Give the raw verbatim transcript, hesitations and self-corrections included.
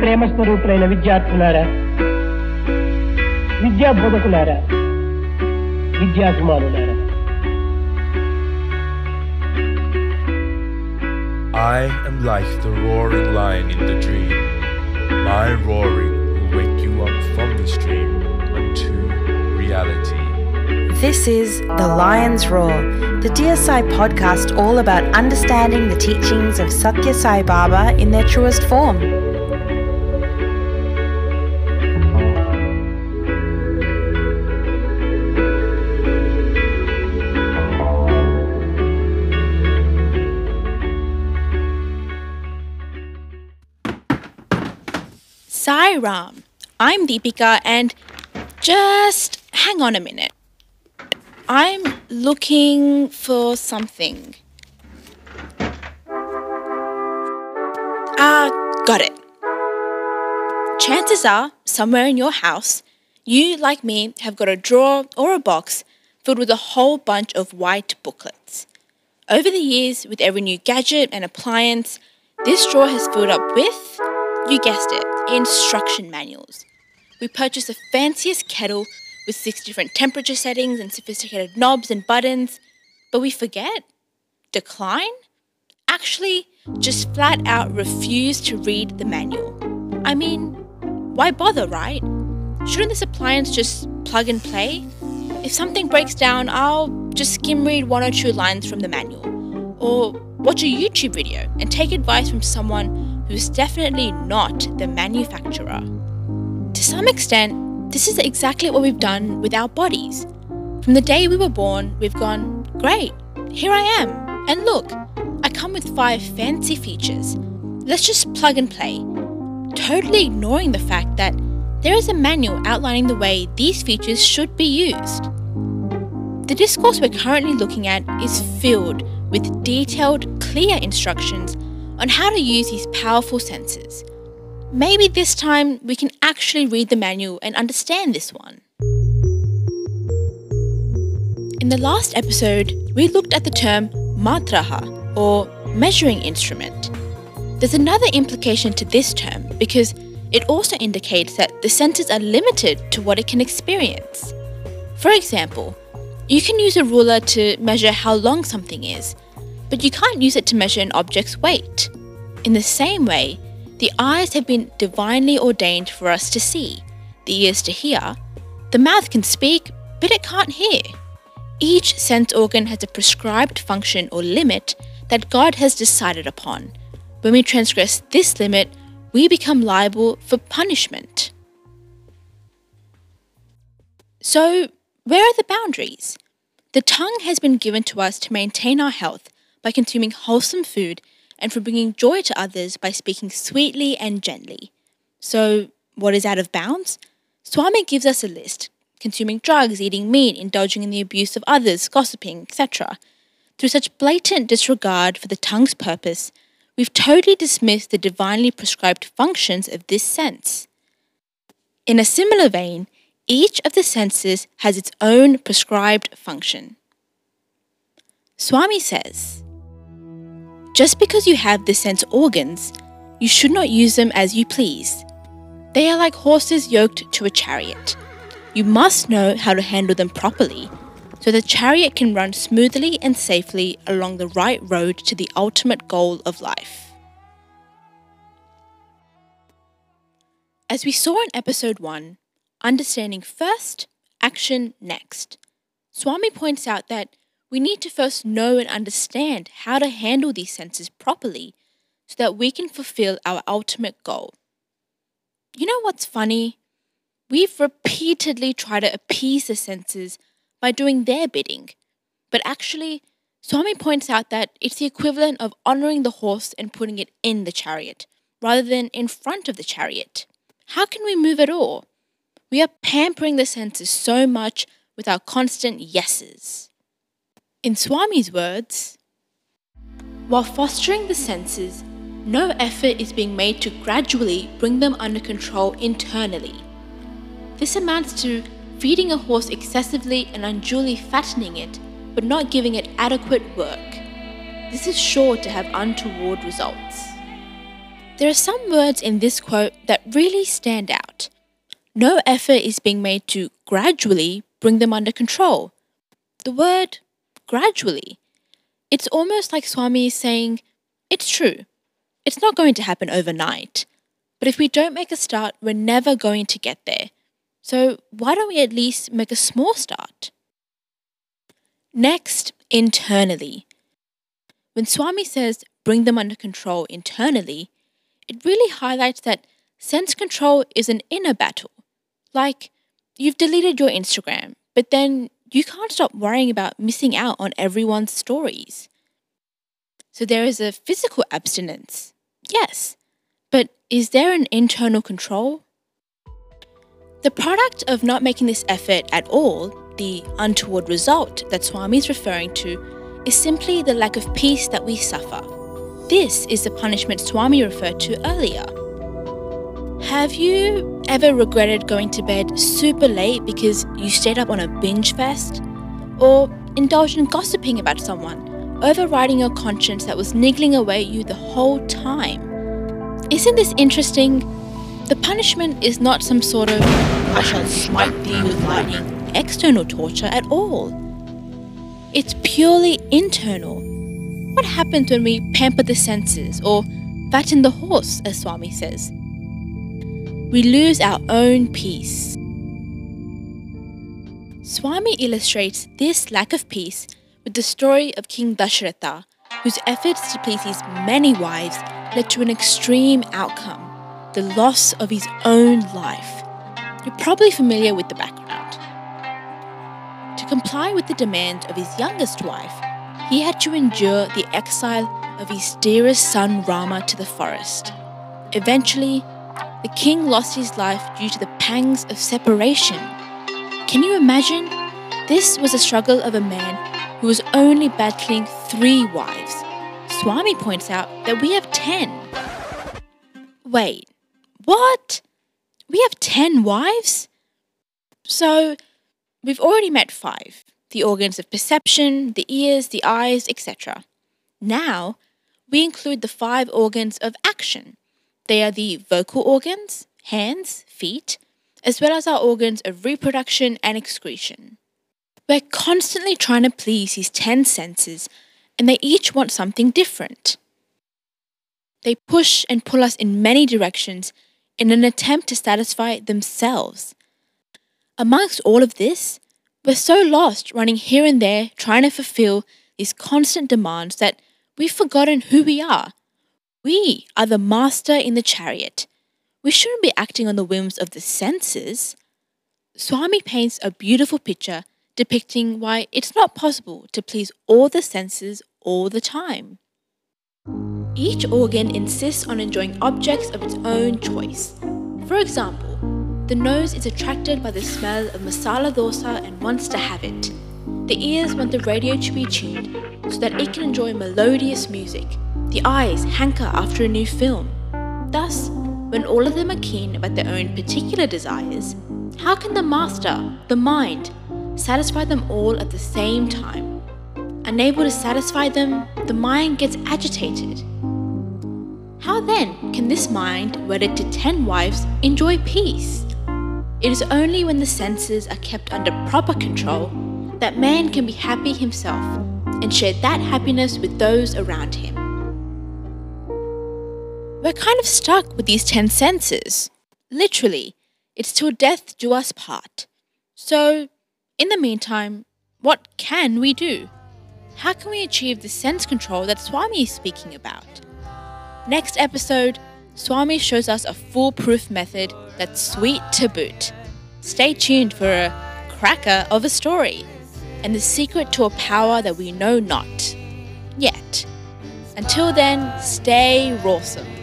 ప్రేమస్వరూపులైన విద్యార్థులారా, విద్యా బోధకులారా, విద్యాభిమానులారా, I am like the roaring lion in the dream. My roaring will wake you up from this dream unto reality. This is The Lion's Roar, the Dear Sai podcast all about understanding the teachings of Satya Sai Baba in their truest form. Sai Ram, I'm Deepika and just hang on a minute. I'm looking for something. Ah, got it. Chances are, somewhere in your house, you, like me, have got a drawer or a box filled with a whole bunch of white booklets. Over the years, with every new gadget and appliance, this drawer has filled up with, you guessed it, instruction manuals. We purchase the fanciest kettle with six different temperature settings and sophisticated knobs and buttons, but we forget, decline, actually just flat out refuse to read the manual. I mean, why bother, right? Shouldn't this appliance just plug and play? If something breaks down, I'll just skim read one or two lines from the manual, or watch a YouTube video and take advice from someone who's definitely not the manufacturer. To some extent, this is exactly what we've done with our bodies. From the day we were born, we've gone, great, here I am, and look, I come with five fancy features. Let's just plug and play, totally ignoring the fact that there is a manual outlining the way these features should be used. The discourse we're currently looking at is filled with detailed, clear instructions on how to use these powerful senses. Maybe this time we can actually read the manual and understand this one. In the last episode, we looked at the term matraha, or measuring instrument. There's another implication to this term because it also indicates that the senses are limited to what it can experience. For example, you can use a ruler to measure how long something is, but you can't use it to measure an object's weight. In the same way, the eyes have been divinely ordained for us to see, the ears to hear, the mouth can speak, but it can't hear. Each sense organ has a prescribed function or limit that God has decided upon. When we transgress this limit, we become liable for punishment. So, where are the boundaries? The tongue has been given to us to maintain our health by consuming wholesome food and for bringing joy to others by speaking sweetly and gently. So, what is out of bounds? Swami gives us a list: consuming drugs, eating meat, indulging in the abuse of others, gossiping, et cetera. Through such blatant disregard for the tongue's purpose, we've totally dismissed the divinely prescribed functions of this sense. In a similar vein, each of the senses has its own prescribed function. Swami says, just because you have the sense organs, you should not use them as you please. They are like horses yoked to a chariot. You must know how to handle them properly, so the chariot can run smoothly and safely along the right road to the ultimate goal of life. As we saw in episode one, understanding first, action next, Swami points out that we need to first know and understand how to handle these senses properly so that we can fulfill our ultimate goal. You know what's funny? We've repeatedly tried to appease the senses by doing their bidding, but actually, Swami points out that it's the equivalent of honouring the horse and putting it in the chariot, rather than in front of the chariot. How can we move at all? We are pampering the senses so much with our constant yeses. In Swami's words, while fostering the senses, no effort is being made to gradually bring them under control internally. This amounts to feeding a horse excessively and unduly fattening it, but not giving it adequate work. This is sure to have untoward results. There are some words in this quote that really stand out. No effort is being made to gradually bring them under control. The word gradually. It's almost like Swami is saying, it's true. It's not going to happen overnight. But if we don't make a start, we're never going to get there. So why don't we at least make a small start? Next, internally. When Swami says bring them under control internally, it really highlights that sense control is an inner battle. Like, you've deleted your Instagram, but then you can't stop worrying about missing out on everyone's stories. So there is a physical abstinence, yes, but is there an internal control? The product of not making this effort at all, the untoward result that Swami is referring to, is simply the lack of peace that we suffer. This is the punishment Swami referred to earlier. Have you ever regretted going to bed super late because you stayed up on a binge fest? Or indulged in gossiping about someone, overriding your conscience that was niggling away at you the whole time? Isn't this interesting? The punishment is not some sort of I shall smite thee with lightning external torture at all. It's purely internal. What happens when we pamper the senses or fatten the horse, as Swami says? We lose our own peace. Swami illustrates this lack of peace with the story of King Dashratha, whose efforts to please his many wives led to an extreme outcome, the loss of his own life. You're probably familiar with the background. To comply with the demands of his youngest wife, he had to endure the exile of his dearest son Rama to the forest. Eventually, the king lost his life due to the pangs of separation. Can you imagine? This was a struggle of a man who was only battling three wives. Swami points out that we have ten. Wait, what? We have ten wives? So, we've already met five. The organs of perception, the ears, the eyes, et cetera. Now, we include the five organs of action. They are the vocal organs, hands, feet, as well as our organs of reproduction and excretion. We're constantly trying to please these ten senses, and they each want something different. They push and pull us in many directions in an attempt to satisfy themselves. Amongst all of this, we're so lost running here and there trying to fulfill these constant demands that we've forgotten who we are. We are the master in the chariot. We shouldn't be acting on the whims of the senses. Swami paints a beautiful picture depicting why it's not possible to please all the senses all the time. Each organ insists on enjoying objects of its own choice. For example, the nose is attracted by the smell of masala dosa and wants to have it. The ears want the radio to be tuned so that it can enjoy melodious music. The eyes hanker after a new film. Thus, when all of them are keen about their own particular desires, how can the master, the mind, satisfy them all at the same time? Unable to satisfy them, the mind gets agitated. How then can this mind, wedded to ten wives, enjoy peace? It is only when the senses are kept under proper control that man can be happy himself and share that happiness with those around him. We're kind of stuck with these ten senses. Literally, it's till death do us part. So, in the meantime, what can we do? How can we achieve the sense control that Swami is speaking about? Next episode, Swami shows us a foolproof method that's sweet to boot. Stay tuned for a cracker of a story and the secret to a power that we know not yet. Until then, stay rawsome.